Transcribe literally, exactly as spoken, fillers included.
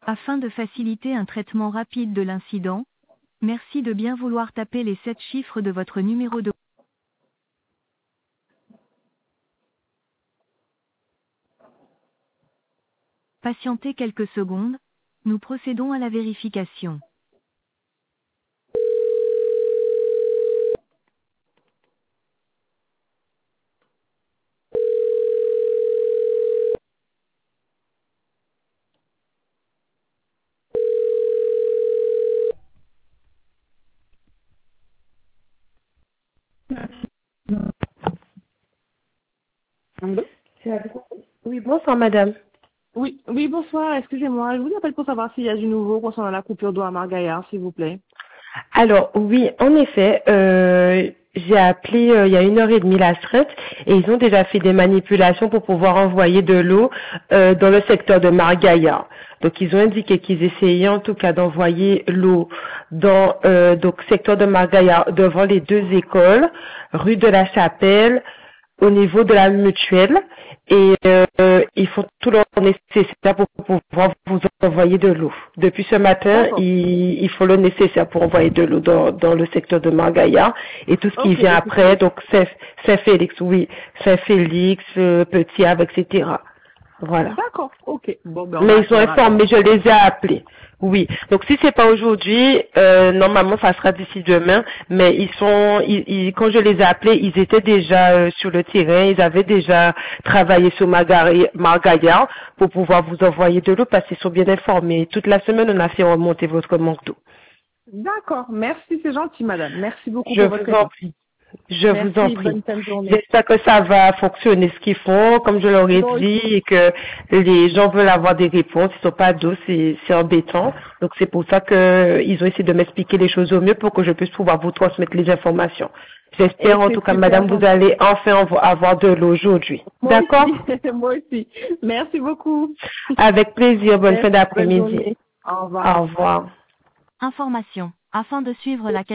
Afin de faciliter un traitement rapide de l'incident, merci de bien vouloir taper les sept chiffres de votre numéro de... Patientez quelques secondes, nous procédons à la vérification. Allô. Oui, bonsoir madame. Oui, oui, bonsoir, excusez-moi, je vous appelle pour savoir s'il y a du nouveau concernant la coupure d'eau à Margaillard, s'il vous plaît. Alors oui, en effet, euh, j'ai appelé euh, il y a une heure et demie la Stret et ils ont déjà fait des manipulations pour pouvoir envoyer de l'eau euh, dans le secteur de Margaillard. Donc ils ont indiqué qu'ils essayaient en tout cas d'envoyer l'eau dans euh, donc secteur de Margaillard devant les deux écoles, rue de la Chapelle, au niveau de la mutuelle et euh, ils font tout leur nécessaire pour pouvoir vous envoyer de l'eau. Depuis ce matin, D'accord. ils, ils font le nécessaire pour envoyer de l'eau dans, dans le secteur de Margaillard et tout ce qui Ok, vient donc, après, donc Saint- Saint-Félix, oui, Saint-Félix, euh, Petit Havre, et cetera. Voilà. d'accord, ok. Bon, ben on va Mais ils sont attendre alors. informés, je les ai appelés. Oui. Donc si c'est pas aujourd'hui, euh, normalement ça sera d'ici demain. Mais ils sont, ils, ils- quand je les ai appelés, ils étaient déjà euh, sur le terrain. Ils avaient déjà travaillé sur Margari- Margaillard pour pouvoir vous envoyer de l'eau parce qu'ils sont bien informés. Toute la semaine, on a fait remonter votre manque d'eau. D'accord, merci, c'est gentil, madame. Merci beaucoup Je pour votre vous en réponse. prie. Je vous en Merci, prie. bonne fin de journée. J'espère que ça va fonctionner ce qu'ils font, comme je leur ai Moi dit, aussi. et que les gens veulent avoir des réponses. Ils sont pas d'eau, c'est c'est embêtant. Donc c'est pour ça que ils ont essayé de m'expliquer les choses au mieux pour que je puisse pouvoir vous transmettre les informations. J'espère Et en tout c'est cas, super madame, vous gentil. allez enfin avo- avoir de l'eau aujourd'hui. Moi D'accord? aussi, moi aussi. Merci beaucoup. Avec plaisir. Bonne fin Merci, bonne d'après-midi. journée. Au revoir. Au revoir. Information. Afin de suivre la